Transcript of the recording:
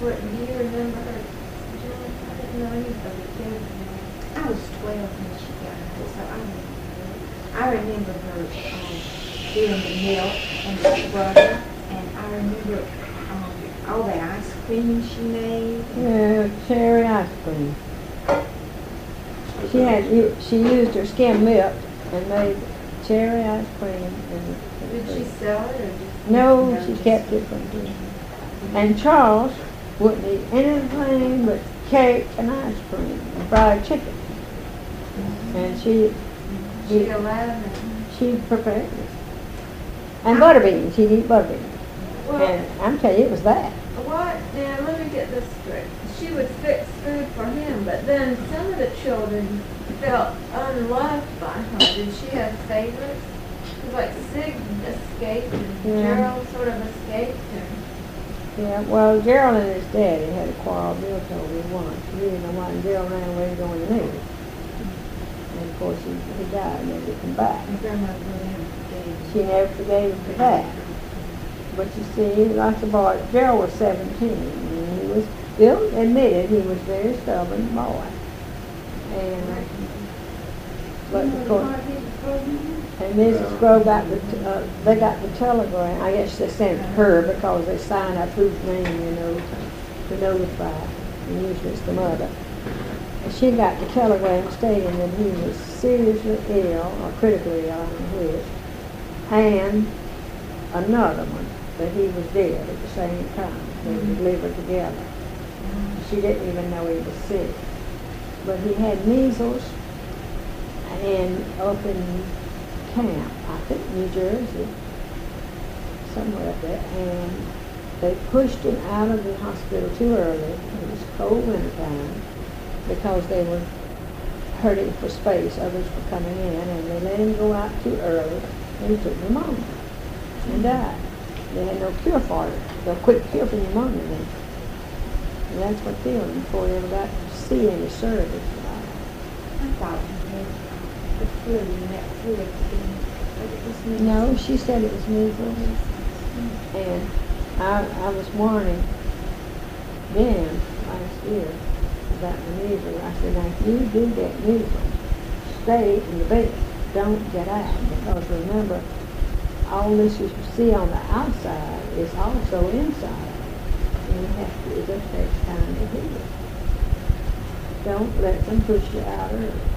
What, do you remember her? John, I didn't know anybody killed her. I was 12 when she got her, so I remember her doing the milk and the butter, and I remember all the ice cream she made. Yeah, cherry ice cream. She used her skim milk and made cherry ice cream. Did she sell it or just? No, she kept it from doing. And Charles wouldn't eat anything but cake and ice cream and fried chicken. And She allowed them. she prepared it. And butter beans, he'd eat butter beans. Well, And I'm telling you, it was that. what? Now, let me get this straight. She would fix food for him, but then some of the children felt unloved by her. Did she have favorites? It was like Sig escaped and Gerald sort of escaped her. Yeah, well, Gerald and his daddy had a quarrel. Bill told me once. He didn't know why, and Gerald ran away to go in the Navy. And of course, he died and never come back. And Grandmother never forgave. She never forgave him for that. But you see, like the boy, Gerald was 17, and he was, Bill admitted he was a very stubborn boy. And, but of course, and Mrs. Grove got they got the telegram. I guess they sent it to her because they signed up whose name, you know, to notify. And usually it's the mother. And she got the telegram stating that he was seriously ill, or critically ill, I don't know which, and another one, that he was dead at the same time. They were delivered together. She didn't even know he was sick. But he had measles and up in camp, I think New Jersey, somewhere up there, and they pushed him out of the hospital too early. It was cold winter time because they were hurting for space. Others were coming in, and they let him go out too early, and he took pneumonia and died. They had no cure for it, no quick cure for pneumonia then. And that's what killed him before he ever got to see any service. I thought he had the flu and that flu epidemic, but it was measles. No, she said it was measles. And I was warning them last year about the measles. I said, now if you do get measles, stay in the bed. Don't get out. Because remember, all this you see on the outside is also inside. And you have to, it just takes time to heal. Don't let them push you out early.